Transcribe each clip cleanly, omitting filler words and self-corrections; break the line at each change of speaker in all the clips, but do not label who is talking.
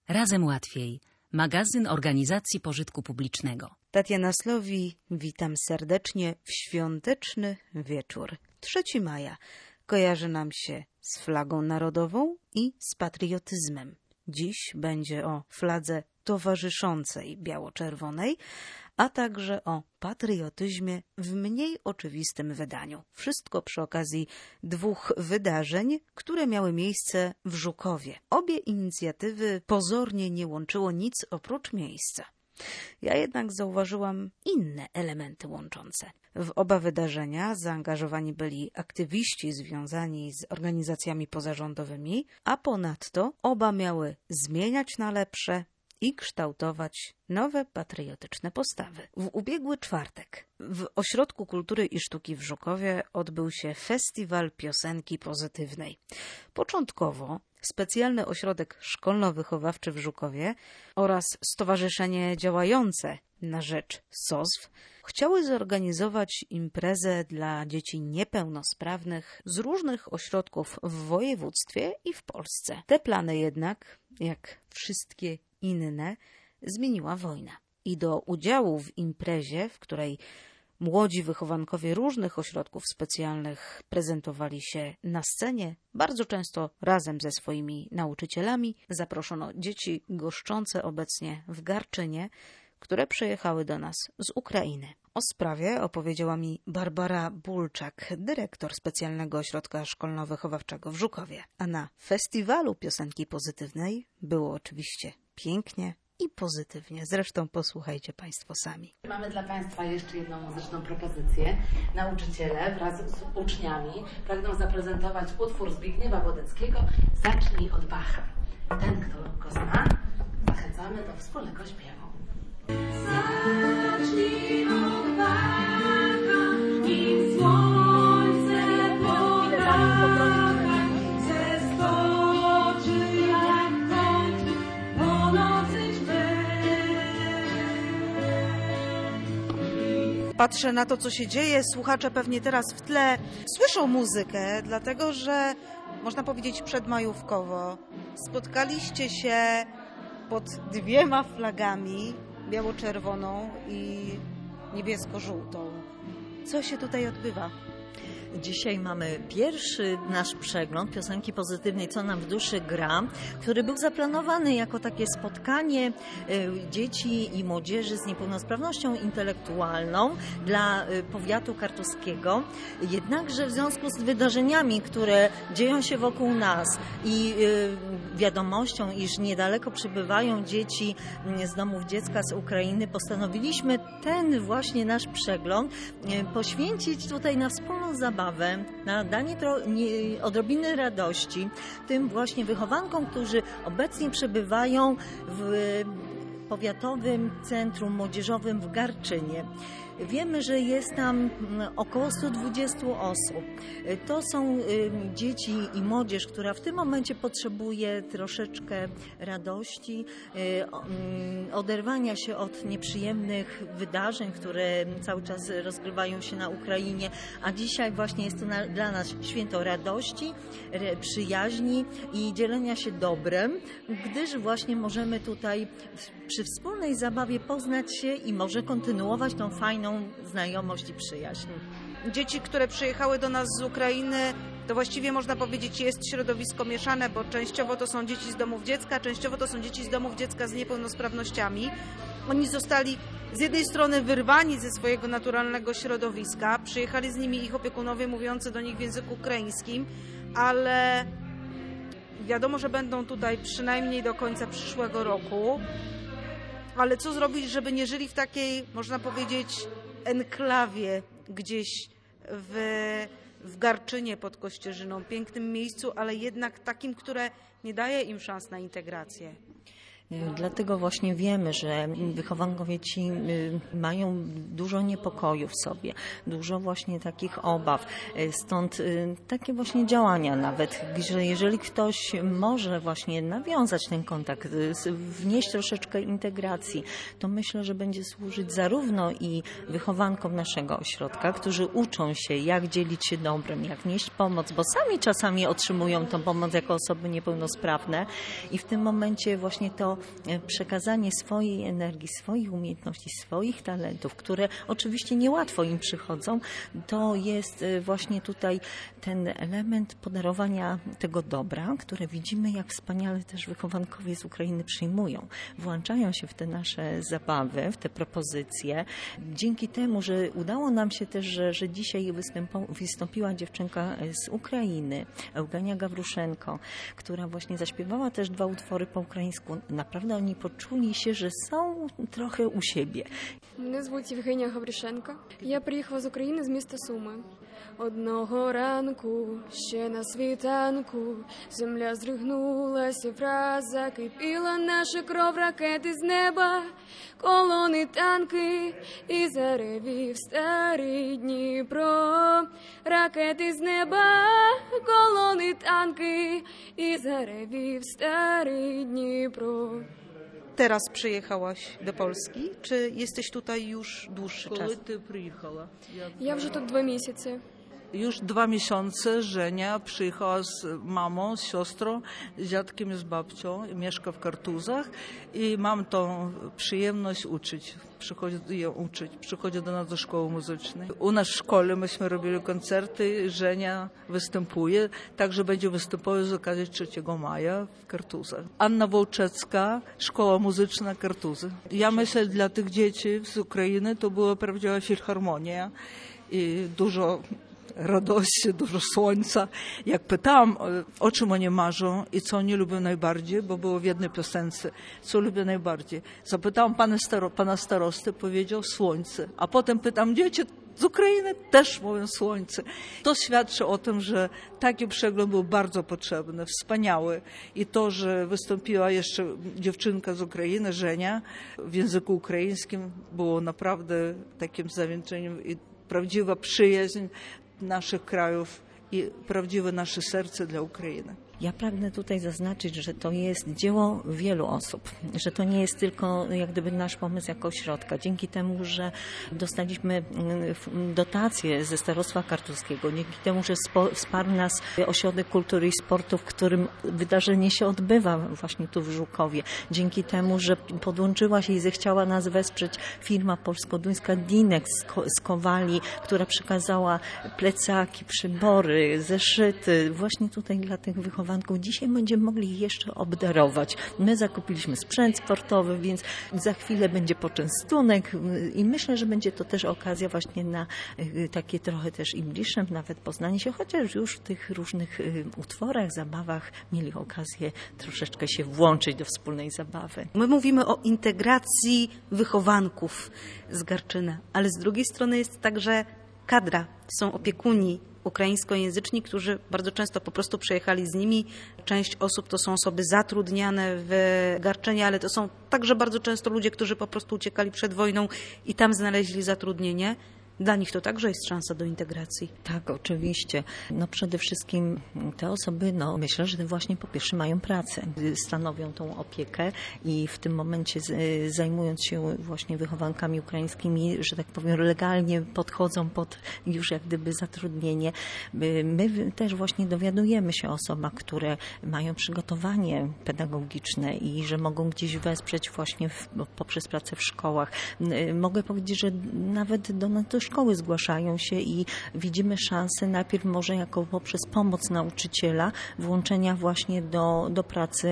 Razem łatwiej. Magazyn Organizacji Pożytku Publicznego.
Tatiana Slowi, witam serdecznie w świąteczny wieczór. 3 maja kojarzy nam się z flagą narodową i z patriotyzmem. Dziś będzie o fladze towarzyszącej biało-czerwonej, a także o patriotyzmie w mniej oczywistym wydaniu. Wszystko przy okazji 2 wydarzeń, które miały miejsce w Żukowie. Obie inicjatywy pozornie nie łączyło nic oprócz miejsca. Ja jednak zauważyłam inne elementy łączące. W oba wydarzenia zaangażowani byli aktywiści związani z organizacjami pozarządowymi, a ponadto oba miały zmieniać na lepsze i kształtować nowe patriotyczne postawy. W ubiegły czwartek w Ośrodku Kultury i Sztuki w Żukowie odbył się Festiwal Piosenki Pozytywnej. Początkowo Specjalny Ośrodek Szkolno-Wychowawczy w Żukowie oraz Stowarzyszenie działające na rzecz SOSW chciały zorganizować imprezę dla dzieci niepełnosprawnych z różnych ośrodków w województwie i w Polsce. Te plany jednak, jak wszystkie inne, zmieniła wojna. I do udziału w imprezie, w której młodzi wychowankowie różnych ośrodków specjalnych prezentowali się na scenie, bardzo często razem ze swoimi nauczycielami, zaproszono dzieci goszczące obecnie w Garczynie, które przyjechały do nas z Ukrainy. O sprawie opowiedziała mi Barbara Bulczak, dyrektor Specjalnego Ośrodka Szkolno-Wychowawczego w Żukowie. A na Festiwalu Piosenki Pozytywnej było oczywiście pięknie i pozytywnie. Zresztą posłuchajcie Państwo sami.
Mamy dla Państwa jeszcze jedną muzyczną propozycję. Nauczyciele wraz z uczniami pragną zaprezentować utwór Zbigniewa Wodeckiego Zacznij od Bacha. Ten, kto go zna, zachęcamy do wspólnego śpiewu. Zacznij od Bacha, nim słońce pomaga, zeskoczy jak kot po nocy
Patrzę na to, co się dzieje. Słuchacze pewnie teraz w tle słyszą muzykę, dlatego że, można powiedzieć, przedmajówkowo spotkaliście się pod 2 flagami, biało-czerwoną i niebiesko-żółtą. Co się tutaj odbywa?
Dzisiaj mamy pierwszy nasz przegląd piosenki pozytywnej, co nam w duszy gra, który był zaplanowany jako takie spotkanie dzieci i młodzieży z niepełnosprawnością intelektualną dla powiatu kartuskiego. Jednakże w związku z wydarzeniami, które dzieją się wokół nas i wiadomością, iż niedaleko przybywają dzieci z domów dziecka z Ukrainy, postanowiliśmy ten właśnie nasz przegląd poświęcić tutaj na wspólną zabawę, na danie odrobiny radości tym właśnie wychowankom, którzy obecnie przebywają w Powiatowym Centrum Młodzieżowym w Garczynie. Wiemy, że jest tam około 120 osób. To są dzieci i młodzież, która w tym momencie potrzebuje troszeczkę radości, oderwania się od nieprzyjemnych wydarzeń, które cały czas rozgrywają się na Ukrainie, a dzisiaj właśnie jest to dla nas święto radości, przyjaźni i dzielenia się dobrem, gdyż właśnie możemy tutaj przy wspólnej zabawie poznać się i może kontynuować tą fajną znajomość i przyjaźń.
Dzieci, które przyjechały do nas z Ukrainy, to właściwie można powiedzieć jest środowisko mieszane, bo częściowo to są dzieci z domów dziecka, częściowo to są dzieci z domów dziecka z niepełnosprawnościami. Oni zostali z jednej strony wyrwani ze swojego naturalnego środowiska, przyjechali z nimi ich opiekunowie mówiący do nich w języku ukraińskim, ale wiadomo, że będą tutaj przynajmniej do końca przyszłego roku. Ale co zrobić, żeby nie żyli w takiej, można powiedzieć, enklawie gdzieś w Garczynie pod Kościerzyną, pięknym miejscu, ale jednak takim, które nie daje im szans na integrację.
Dlatego właśnie wiemy, że wychowankowie ci mają dużo niepokoju w sobie, dużo właśnie takich obaw. Stąd takie właśnie działania nawet, że jeżeli ktoś może właśnie nawiązać ten kontakt, wnieść troszeczkę integracji, to myślę, że będzie służyć zarówno i wychowankom naszego ośrodka, którzy uczą się, jak dzielić się dobrem, jak nieść pomoc, bo sami czasami otrzymują tą pomoc jako osoby niepełnosprawne i w tym momencie właśnie to przekazanie swojej energii, swoich umiejętności, swoich talentów, które oczywiście niełatwo im przychodzą, to jest właśnie tutaj ten element podarowania tego dobra, które widzimy, jak wspaniale też wychowankowie z Ukrainy przyjmują. Włączają się w te nasze zabawy, w te propozycje. Dzięki temu, że udało nam się też, że dzisiaj wystąpiła dziewczynka z Ukrainy, Eugenia Gawruszenko, która właśnie zaśpiewała też 2 utwory po ukraińsku. Naprawdę oni poczuli się, że są trochę u siebie.
Мене звуть Євгенія Гаврішенко. Я приїхала з України, з міста Суми. Одного ранку, ще на світанку, земля здригнулася, враз закипіла наша кров, ракети з неба, колони, танки, і заревів старий Дніпро. Ракети з неба, колони, танки, і заревів старий Дніпро.
Teraz przyjechałaś do Polski, czy jesteś tutaj już dłuższy czas?
Коли ти приїхала?
Я вже тут 2 місяці.
Już 2 miesiące Żenia przyjechała z mamą, z siostrą, z dziadkiem i z babcią. Mieszka w Kartuzach i mam tą przyjemność uczyć. Przychodzi do nas do szkoły muzycznej. U nas w szkole myśmy robili koncerty, Żenia występuje, także będzie występować z okazji 3 maja w Kartuzach. Anna Wołczecka, Szkoła Muzyczna Kartuzy. Ja myślę, dla tych dzieci z Ukrainy to była prawdziwa filharmonia i dużo radości, dużo słońca. Jak pytałam, o czym oni marzą i co oni lubią najbardziej, bo było w jednej piosence, co lubią najbardziej. Zapytałam pana starosty, powiedział słońce. A potem pytam, dzieci z Ukrainy też mówią słońce. To świadczy o tym, że taki przegląd był bardzo potrzebny, wspaniały. I to, że wystąpiła jeszcze dziewczynka z Ukrainy, Żenia, w języku ukraińskim, było naprawdę takim zawieńczeniem i prawdziwa przyjaźń naszych krajów i prawdziwe nasze serce dla Ukrainy.
Ja pragnę tutaj zaznaczyć, że to jest dzieło wielu osób, że to nie jest tylko jak gdyby nasz pomysł jako ośrodka. Dzięki temu, że dostaliśmy dotacje ze Starostwa Kartuskiego, dzięki temu, że wsparł nas Ośrodek Kultury i Sportu, w którym wydarzenie się odbywa właśnie tu w Żukowie, dzięki temu, że podłączyła się i zechciała nas wesprzeć firma polsko-duńska Dinex z Kowali, która przekazała plecaki, przybory, zeszyty właśnie tutaj dla tych wychowanków. Dzisiaj będziemy mogli ich jeszcze obdarować. My zakupiliśmy sprzęt sportowy, więc za chwilę będzie poczęstunek i myślę, że będzie to też okazja właśnie na takie trochę też im bliższe nawet poznanie się, chociaż już w tych różnych utworach, zabawach mieli okazję troszeczkę się włączyć do wspólnej zabawy.
My mówimy o integracji wychowanków z Garczyna, ale z drugiej strony jest także kadra, są opiekuni ukraińskojęzyczni, którzy bardzo często po prostu przyjechali z nimi. Część osób to są osoby zatrudniane w Garczynie, ale to są także bardzo często ludzie, którzy po prostu uciekali przed wojną i tam znaleźli zatrudnienie. Dla nich to także jest szansa do integracji.
Tak, oczywiście. Przede wszystkim te osoby, myślę, że właśnie po pierwsze mają pracę, stanowią tą opiekę i w tym momencie zajmując się właśnie wychowankami ukraińskimi, że tak powiem, legalnie podchodzą pod już jak gdyby zatrudnienie. My też właśnie dowiadujemy się o osobach, które mają przygotowanie pedagogiczne i że mogą gdzieś wesprzeć właśnie poprzez pracę w szkołach. Mogę powiedzieć, że nawet do szkoły zgłaszają się i widzimy szansę najpierw może jako poprzez pomoc nauczyciela, włączenia właśnie do pracy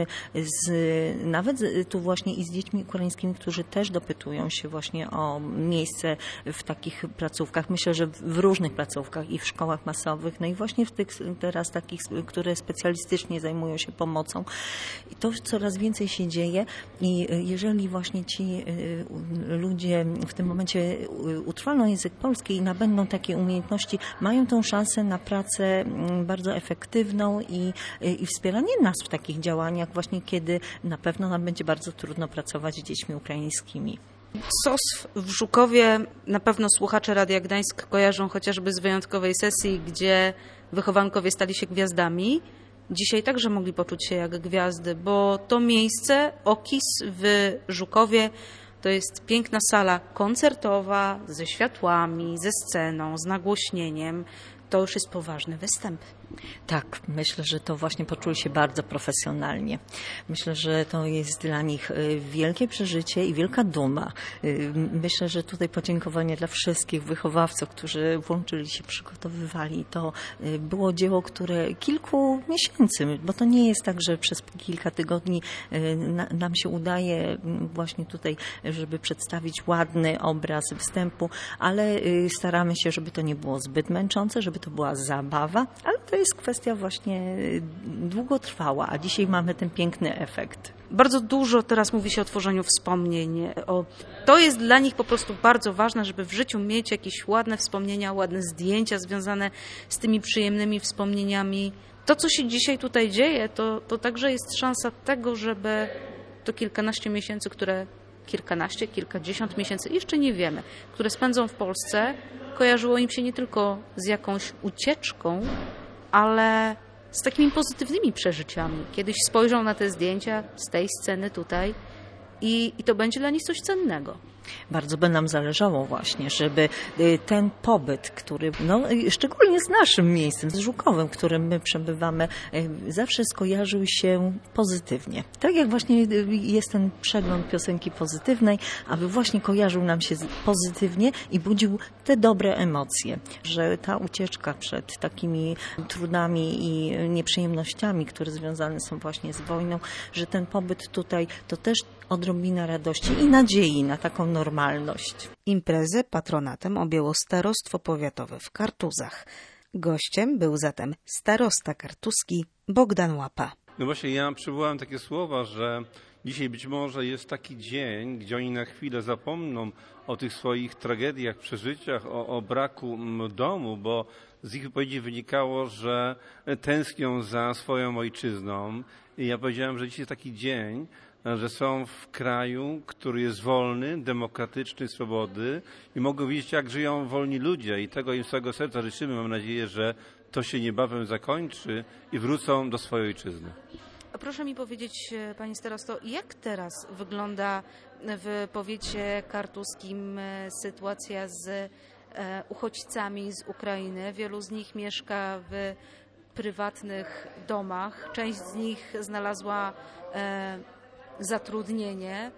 nawet tu właśnie i z dziećmi ukraińskimi, którzy też dopytują się właśnie o miejsce w takich placówkach. Myślę, że w różnych placówkach i w szkołach masowych, i właśnie w tych teraz takich, które specjalistycznie zajmują się pomocą. I to coraz więcej się dzieje i jeżeli właśnie ci ludzie w tym momencie utrwalą język polski i nabędą takie umiejętności, mają tą szansę na pracę bardzo efektywną i wspieranie nas w takich działaniach, właśnie kiedy na pewno nam będzie bardzo trudno pracować z dziećmi ukraińskimi.
SOS w Żukowie na pewno słuchacze Radia Gdańsk kojarzą chociażby z wyjątkowej sesji, gdzie wychowankowie stali się gwiazdami. Dzisiaj także mogli poczuć się jak gwiazdy, bo to miejsce, OKiS w Żukowie, to jest piękna sala koncertowa ze światłami, ze sceną, z nagłośnieniem. To już jest poważny występ.
Tak, myślę, że to właśnie poczuli się bardzo profesjonalnie. Myślę, że to jest dla nich wielkie przeżycie i wielka duma. Myślę, że tutaj podziękowanie dla wszystkich wychowawców, którzy włączyli się, przygotowywali. To było dzieło, które kilku miesięcy, bo to nie jest tak, że przez kilka tygodni nam się udaje właśnie tutaj, żeby przedstawić ładny obraz wstępu, ale staramy się, żeby to nie było zbyt męczące, żeby to była zabawa, ale to jest kwestia właśnie długotrwała, a dzisiaj mamy ten piękny efekt.
Bardzo dużo teraz mówi się o tworzeniu wspomnień. To jest dla nich po prostu bardzo ważne, żeby w życiu mieć jakieś ładne wspomnienia, ładne zdjęcia związane z tymi przyjemnymi wspomnieniami. To, co się dzisiaj tutaj dzieje, to także jest szansa tego, żeby to kilkanaście miesięcy, kilkadziesiąt miesięcy, jeszcze nie wiemy, które spędzą w Polsce, kojarzyło im się nie tylko z jakąś ucieczką, ale z takimi pozytywnymi przeżyciami. Kiedyś spojrzą na te zdjęcia z tej sceny tutaj i to będzie dla nich coś cennego.
Bardzo by nam zależało właśnie, żeby ten pobyt, który szczególnie z naszym miejscem, z Żukowem, w którym my przebywamy, zawsze skojarzył się pozytywnie. Tak jak właśnie jest ten przegląd piosenki pozytywnej, aby właśnie kojarzył nam się pozytywnie i budził te dobre emocje, że ta ucieczka przed takimi trudami i nieprzyjemnościami, które związane są właśnie z wojną, że ten pobyt tutaj to też odrobina radości i nadziei na taką normalność.
Imprezę patronatem objęło Starostwo Powiatowe w Kartuzach. Gościem był zatem starosta kartuski Bogdan Łapa.
No właśnie, ja przywołałem takie słowa, że dzisiaj być może jest taki dzień, gdzie oni na chwilę zapomną o tych swoich tragediach, przeżyciach, o braku domu, bo z ich wypowiedzi wynikało, że tęsknią za swoją ojczyzną. I ja powiedziałem, że dzisiaj jest taki dzień, że są w kraju, który jest wolny, demokratyczny, swobodny i mogą widzieć, jak żyją wolni ludzie i tego im z całego serca życzymy. Mam nadzieję, że to się niebawem zakończy i wrócą do swojej ojczyzny.
A proszę mi powiedzieć, panie starosto, jak teraz wygląda w powiecie kartuskim sytuacja z uchodźcami z Ukrainy? Wielu z nich mieszka w prywatnych domach, część z nich znalazła zatrudnienie.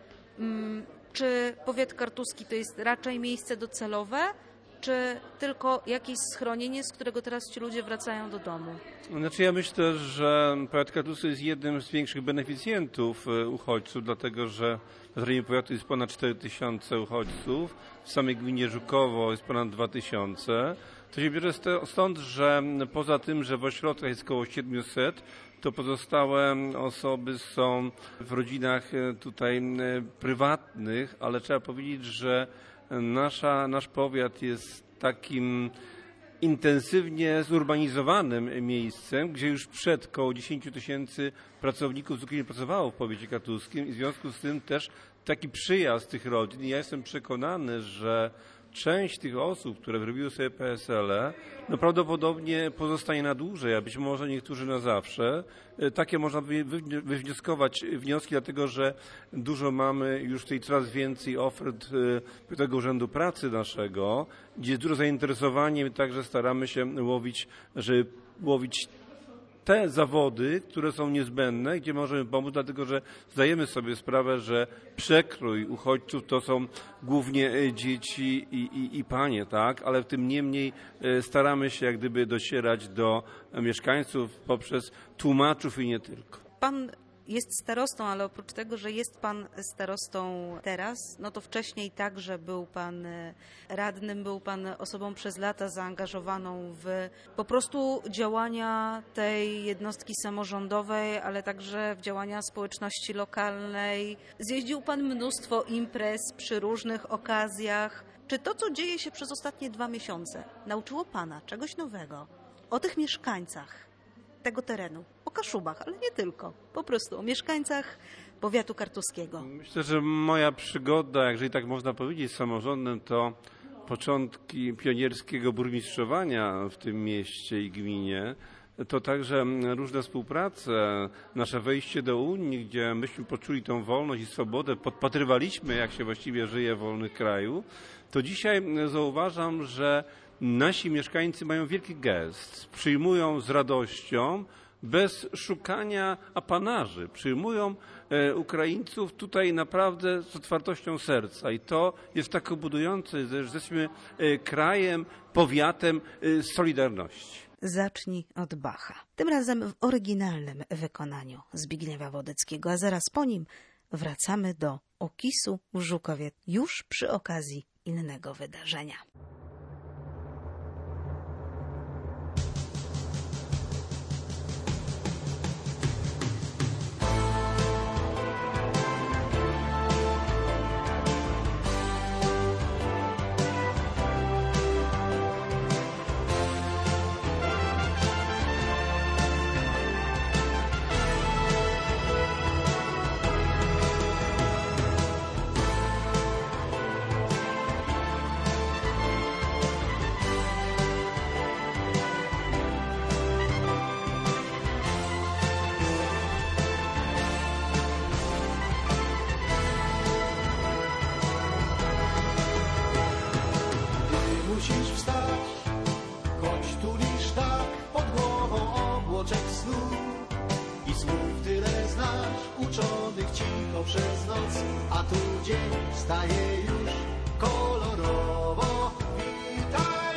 Czy powiat kartuski to jest raczej miejsce docelowe, czy tylko jakieś schronienie, z którego teraz ci ludzie wracają do domu?
Znaczy ja myślę, że powiat kartuski jest jednym z większych beneficjentów uchodźców, dlatego że w terenie powiatu jest ponad 4000 uchodźców, w samej gminie Żukowo jest ponad 2000. To się bierze stąd, że poza tym, że w ośrodkach jest około 700, to pozostałe osoby są w rodzinach tutaj prywatnych, ale trzeba powiedzieć, że nasz powiat jest takim intensywnie zurbanizowanym miejscem, gdzie już przed około 10 000 pracowników z Ukrainy pracowało w powiecie kartuskim i w związku z tym też taki przyjazd tych rodzin. I ja jestem przekonany, że część tych osób, które wyrobiły sobie PESEL-e, prawdopodobnie pozostanie na dłużej, a być może niektórzy na zawsze. Takie można wywnioskować wnioski, dlatego że dużo mamy już tutaj coraz więcej ofert tego Urzędu Pracy naszego, gdzie jest dużo zainteresowanie i także staramy się łowić te zawody, które są niezbędne, gdzie możemy pomóc, dlatego że zdajemy sobie sprawę, że przekrój uchodźców to są głównie dzieci i panie, tak? Ale tym niemniej staramy się jak gdyby docierać do mieszkańców poprzez tłumaczów i nie tylko.
Pan jest starostą, ale oprócz tego, że jest pan starostą teraz, no to wcześniej także był pan radnym, był pan osobą przez lata zaangażowaną w po prostu działania tej jednostki samorządowej, ale także w działania społeczności lokalnej. Zjeździł pan mnóstwo imprez przy różnych okazjach. Czy to, co dzieje się przez ostatnie 2 miesiące, nauczyło pana czegoś nowego o tych mieszkańcach tego terenu, o Kaszubach, ale nie tylko, po prostu o mieszkańcach powiatu kartuskiego?
Myślę, że moja przygoda, jeżeli tak można powiedzieć, z samorządem to początki pionierskiego burmistrzowania w tym mieście i gminie. To także różne współprace, nasze wejście do Unii, gdzie myśmy poczuli tą wolność i swobodę, podpatrywaliśmy, jak się właściwie żyje w wolnym kraju. To dzisiaj zauważam, że nasi mieszkańcy mają wielki gest. Przyjmują z radością, bez szukania apanarzy. Przyjmują Ukraińców tutaj naprawdę z otwartością serca i to jest tak budujące, że jesteśmy krajem, powiatem solidarności.
Zacznij od Bacha. Tym razem w oryginalnym wykonaniu Zbigniewa Wodeckiego, a zaraz po nim wracamy do Okisu w Żukowie już przy okazji innego wydarzenia.
Musisz wstać, choć tulisz tak pod głową obłoczek snu i słów tyle znasz, uczonych cicho przez noc, a tu dzień staje już kolorowo. Witaj,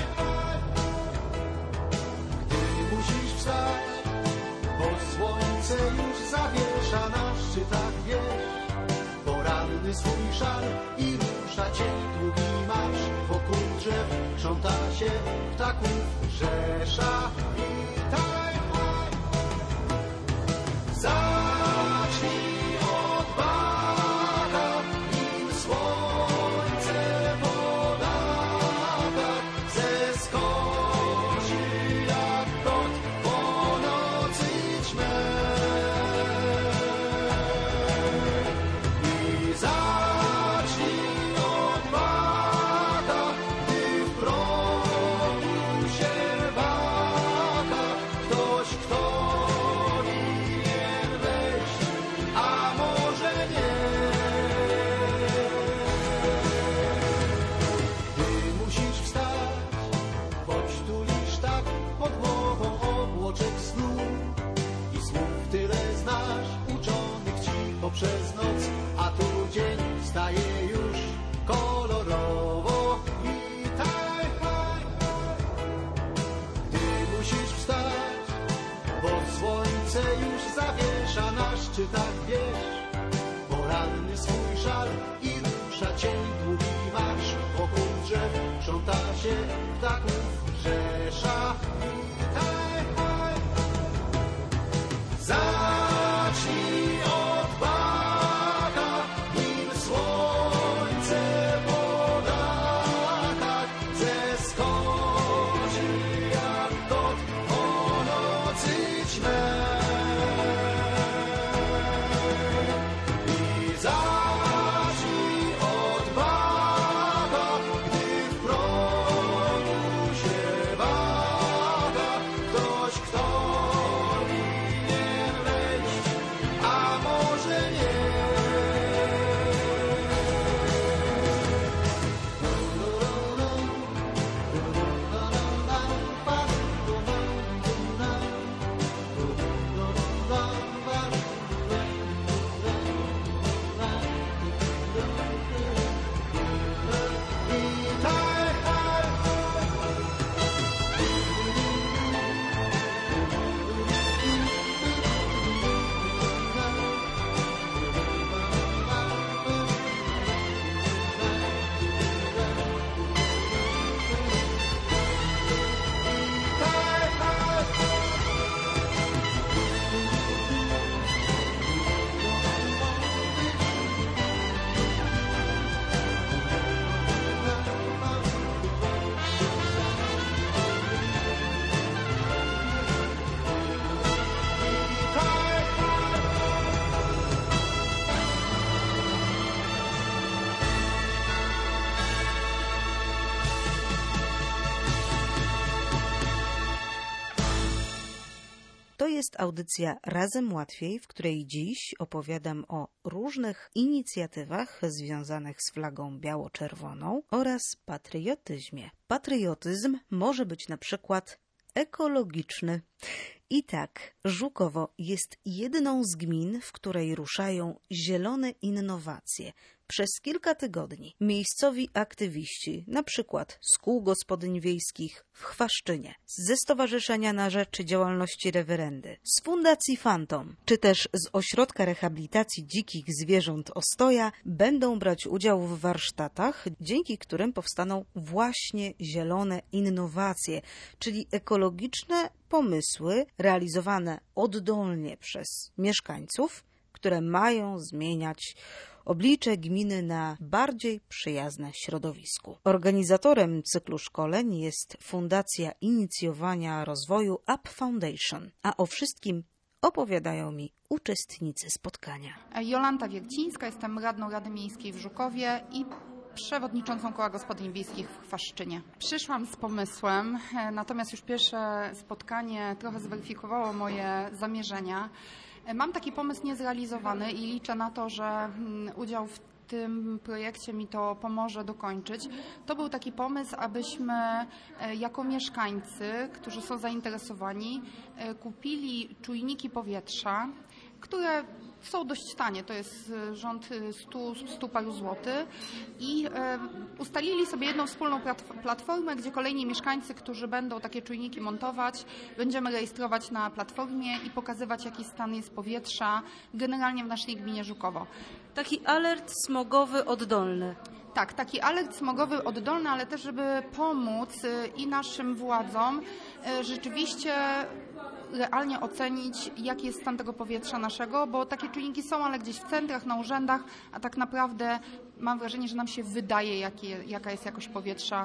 gdy musisz wstać, bo słońce już zawiesza na szczytach wież, poranny swój szal i rusza cień długi marsz. Wokół drzew krząta się ptaków rzesza. Witaj, zacznij od Bacha, nim słońce po latach zeskoczy jak kot po nocy ćmę. I zacznij od Bacha, gdy w progu się waha ktoś, kto winien wejść, a może nie. Gdy musisz wstać, choć tulisz tak pod głową obłoczek snu i słów tyle znasz, uczonych cicho przez noc, a tu dzień staje już kolorowo. Witaj, gdy musisz wstać, bo słońce już zawiesza na szczytach wież, poranny swój szal i rusza cień długi marsz. Wokół drzew krząta się ptaków rzesza. Witaj, zacznij od Bacha, nim słońce po latach zeskoczy jak kot po nocy ćmę. I zacznij od Bacha, gdy w progu
To jest audycja Razem Łatwiej, w której dziś opowiadam o różnych inicjatywach związanych z flagą biało-czerwoną oraz patriotyzmie. Patriotyzm może być na przykład ekologiczny. I tak, Żukowo jest jedną z gmin, w której ruszają zielone innowacje. Przez kilka tygodni miejscowi aktywiści, na przykład z kół gospodyń wiejskich w Chwaszczynie, ze Stowarzyszenia na Rzecz Działalności Rewerendy, z Fundacji Fantom, czy też z Ośrodka Rehabilitacji Dzikich Zwierząt Ostoja będą brać udział w warsztatach, dzięki którym powstaną właśnie zielone innowacje, czyli ekologiczne pomysły realizowane oddolnie przez mieszkańców, które mają zmieniać oblicze gminy na bardziej przyjazne środowisku. Organizatorem cyklu szkoleń jest Fundacja Inicjowania Rozwoju Up Foundation, a o wszystkim opowiadają mi uczestnicy spotkania.
Jolanta Wiercińska, jestem radną Rady Miejskiej w Żukowie i przewodniczącą Koła Gospodyń Wiejskich w Chwaszczynie. Przyszłam z pomysłem, natomiast już pierwsze spotkanie trochę zweryfikowało moje zamierzenia. Mam taki pomysł niezrealizowany i liczę na to, że udział w tym projekcie mi to pomoże dokończyć. To był taki pomysł, abyśmy jako mieszkańcy, którzy są zainteresowani, kupili czujniki powietrza, które są dość tanie, to jest rząd 100 paru złotych i ustalili sobie jedną wspólną platformę, gdzie kolejni mieszkańcy, którzy będą takie czujniki montować, będziemy rejestrować na platformie i pokazywać, jaki stan jest powietrza generalnie w naszej gminie Żukowo.
Taki alert smogowy oddolny.
Tak, taki alert smogowy oddolny, ale też, żeby pomóc i naszym władzom rzeczywiście realnie ocenić, jaki jest stan tego powietrza naszego, bo takie czujniki są, ale gdzieś w centrach, na urzędach, a tak naprawdę mam wrażenie, że nam się wydaje, jaka jest jakość powietrza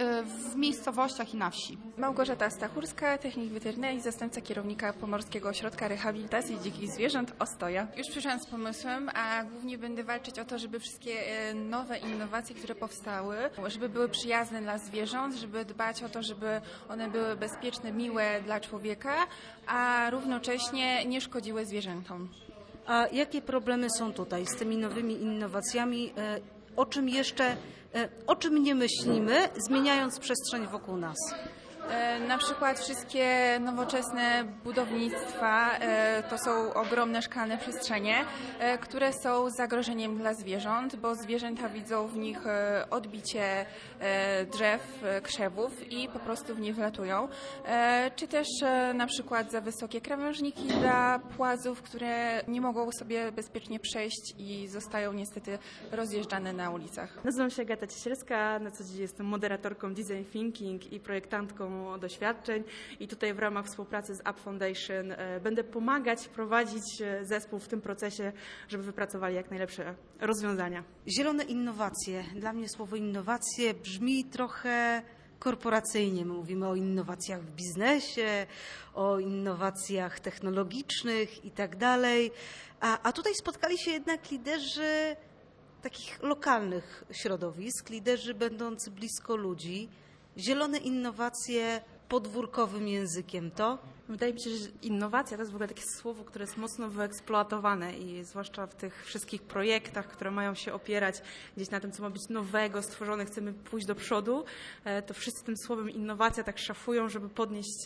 w miejscowościach i na wsi.
Małgorzata Stachurska, technik weterynarii, zastępca kierownika Pomorskiego Ośrodka Rehabilitacji Dzikich Zwierząt Ostoja. Już przyszłam z pomysłem, a głównie będę walczyć o to, żeby wszystkie nowe innowacje, które powstały, żeby były przyjazne dla zwierząt, żeby dbać o to, żeby one były bezpieczne, miłe dla człowieka, a równocześnie nie szkodziły zwierzętom.
A jakie problemy są tutaj z tymi nowymi innowacjami? O czym nie myślimy, zmieniając przestrzeń wokół nas?
Na przykład wszystkie nowoczesne budownictwa to są ogromne szklane przestrzenie, które są zagrożeniem dla zwierząt, bo zwierzęta widzą w nich odbicie drzew, krzewów i po prostu w nie wlatują. Czy też na przykład za wysokie krawężniki dla płazów, które nie mogą sobie bezpiecznie przejść i zostają niestety rozjeżdżane na ulicach.
Nazywam się Agata Cieślska, na co dzień jestem moderatorką Design Thinking i projektantką doświadczeń i tutaj w ramach współpracy z Up Foundation będę pomagać, prowadzić zespół w tym procesie, żeby wypracowali jak najlepsze rozwiązania.
Zielone innowacje. Dla mnie słowo innowacje brzmi trochę korporacyjnie. My mówimy o innowacjach w biznesie, o innowacjach technologicznych i tak dalej. A tutaj spotkali się jednak liderzy takich lokalnych środowisk, liderzy będący blisko ludzi. Zielone innowacje podwórkowym językiem to?
Wydaje mi się, że innowacja to jest w ogóle takie słowo, które jest mocno wyeksploatowane i zwłaszcza w tych wszystkich projektach, które mają się opierać gdzieś na tym, co ma być nowego, stworzone, chcemy pójść do przodu, to wszyscy tym słowem innowacja tak szafują, żeby podnieść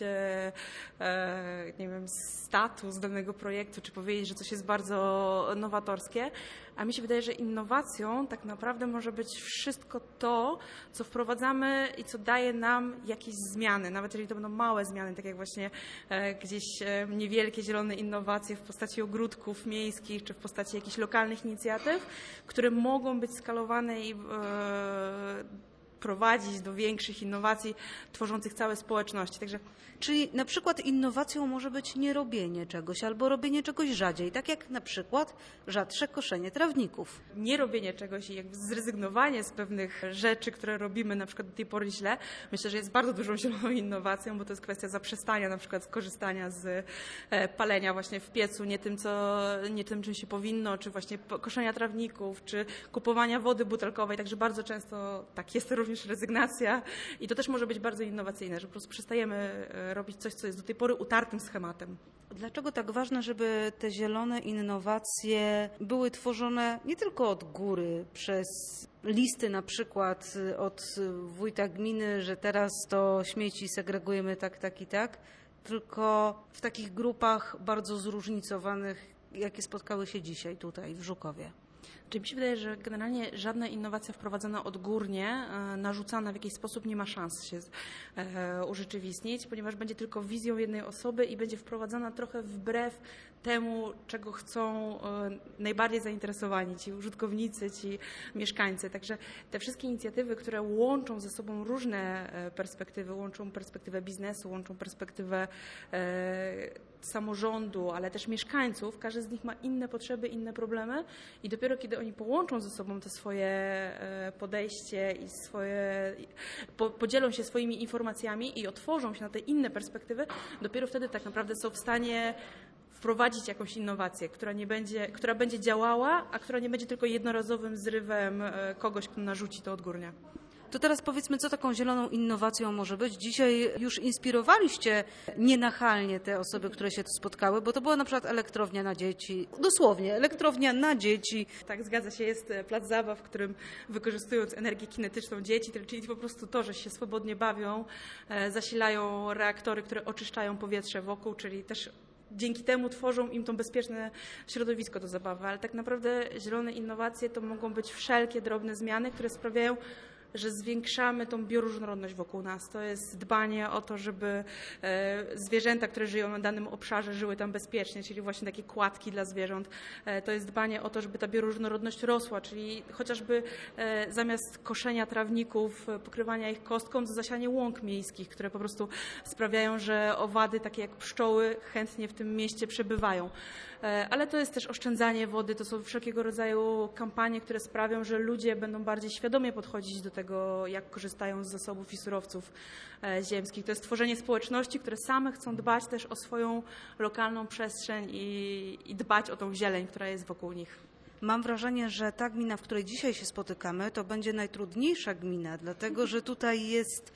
nie wiem, status danego projektu, czy powiedzieć, że coś jest bardzo nowatorskie. A mi się wydaje, że innowacją tak naprawdę może być wszystko to, co wprowadzamy i co daje nam jakieś zmiany, nawet jeżeli to będą małe zmiany, tak jak właśnie gdzieś niewielkie zielone innowacje w postaci ogródków miejskich, czy w postaci jakichś lokalnych inicjatyw, które mogą być skalowane i prowadzić do większych innowacji tworzących całe społeczności. Także,
czyli na przykład innowacją może być nie robienie czegoś albo robienie czegoś rzadziej, tak jak na przykład rzadsze koszenie trawników.
Nie robienie czegoś i jakby zrezygnowanie z pewnych rzeczy, które robimy na przykład do tej pory źle, myślę, że jest bardzo dużą zieloną innowacją, bo to jest kwestia zaprzestania na przykład skorzystania z palenia właśnie w piecu, nie tym, czym się powinno, czy właśnie koszenia trawników, czy kupowania wody butelkowej, także bardzo często tak jest również również rezygnacja i to też może być bardzo innowacyjne, że po prostu przestajemy robić coś, co jest do tej pory utartym schematem.
Dlaczego tak ważne, żeby te zielone innowacje były tworzone nie tylko od góry, przez listy na przykład od wójta gminy, że teraz to śmieci segregujemy tak i tak, tylko w takich grupach bardzo zróżnicowanych, jakie spotkały się dzisiaj tutaj w Żukowie?
Czyli mi się wydaje, że generalnie żadna innowacja wprowadzona odgórnie, narzucana w jakiś sposób nie ma szans się urzeczywistnić, ponieważ będzie tylko wizją jednej osoby i będzie wprowadzana trochę wbrew temu, czego chcą najbardziej zainteresowani ci użytkownicy, ci mieszkańcy. Także te wszystkie inicjatywy, które łączą ze sobą różne perspektywy, łączą perspektywę biznesu, łączą perspektywę samorządu, ale też mieszkańców, każdy z nich ma inne potrzeby, inne problemy i dopiero kiedy oni połączą ze sobą te swoje podejście i podzielą się swoimi informacjami i otworzą się na te inne perspektywy, dopiero wtedy tak naprawdę są w stanie wprowadzić jakąś innowację, która będzie działała, a która nie będzie tylko jednorazowym zrywem kogoś, kto narzuci to odgórnie.
To teraz powiedzmy, co taką zieloną innowacją może być. Dzisiaj już inspirowaliście nienachalnie te osoby, które się tu spotkały, bo to była na przykład elektrownia na dzieci. Dosłownie, elektrownia na dzieci.
Tak, zgadza się. Jest plac zabaw, w którym wykorzystując energię kinetyczną dzieci, czyli po prostu to, że się swobodnie bawią, zasilają reaktory, które oczyszczają powietrze wokół, czyli też dzięki temu tworzą im to bezpieczne środowisko do zabawy. Ale tak naprawdę zielone innowacje to mogą być wszelkie drobne zmiany, które sprawiają, że zwiększamy tą bioróżnorodność wokół nas. To jest dbanie o to, żeby zwierzęta, które żyją na danym obszarze, żyły tam bezpiecznie, czyli właśnie takie kładki dla zwierząt. To jest dbanie o to, żeby ta bioróżnorodność rosła, czyli chociażby zamiast koszenia trawników, pokrywania ich kostką, to zasianie łąk miejskich, które po prostu sprawiają, że owady, takie jak pszczoły, chętnie w tym mieście przebywają. Ale to jest też oszczędzanie wody, to są wszelkiego rodzaju kampanie, które sprawią, że ludzie będą bardziej świadomie podchodzić do tego, jak korzystają z zasobów i surowców ziemskich. To jest tworzenie społeczności, które same chcą dbać też o swoją lokalną przestrzeń i dbać o tą zieleń, która jest wokół nich.
Mam wrażenie, że ta gmina, w której dzisiaj się spotykamy, to będzie najtrudniejsza gmina, dlatego że tutaj jest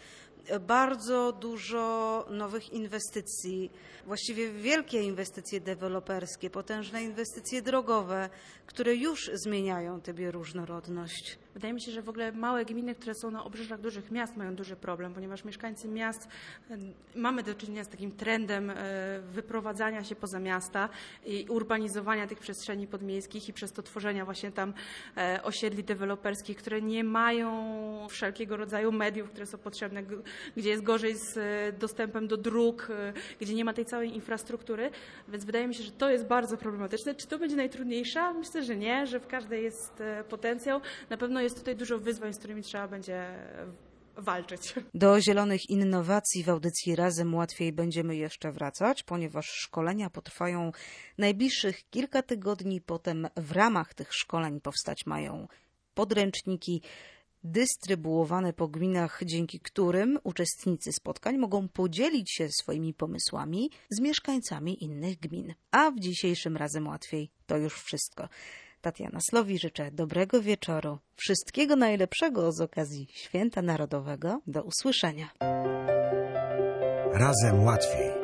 bardzo dużo nowych inwestycji, właściwie wielkie inwestycje deweloperskie, potężne inwestycje drogowe, które już zmieniają tę bioróżnorodność.
Wydaje mi się, że w ogóle małe gminy, które są na obrzeżach dużych miast, mają duży problem, ponieważ mieszkańcy miast, mamy do czynienia z takim trendem wyprowadzania się poza miasta i urbanizowania tych przestrzeni podmiejskich i przez to tworzenia właśnie tam osiedli deweloperskich, które nie mają wszelkiego rodzaju mediów, które są potrzebne, gdzie jest gorzej z dostępem do dróg, gdzie nie ma tej całej infrastruktury, więc wydaje mi się, że to jest bardzo problematyczne. Czy to będzie najtrudniejsza? Myślę, że nie, że w każdej jest potencjał. Na pewno jest tutaj dużo wyzwań, z którymi trzeba będzie walczyć.
Do zielonych innowacji w audycji Razem Łatwiej będziemy jeszcze wracać, ponieważ szkolenia potrwają najbliższych kilka tygodni. Potem w ramach tych szkoleń powstać mają podręczniki dystrybuowane po gminach, dzięki którym uczestnicy spotkań mogą podzielić się swoimi pomysłami z mieszkańcami innych gmin. A w dzisiejszym Razem Łatwiej to już wszystko. Tatiana Slowi, życzę dobrego wieczoru, wszystkiego najlepszego z okazji Święta Narodowego. Do usłyszenia.
Razem łatwiej.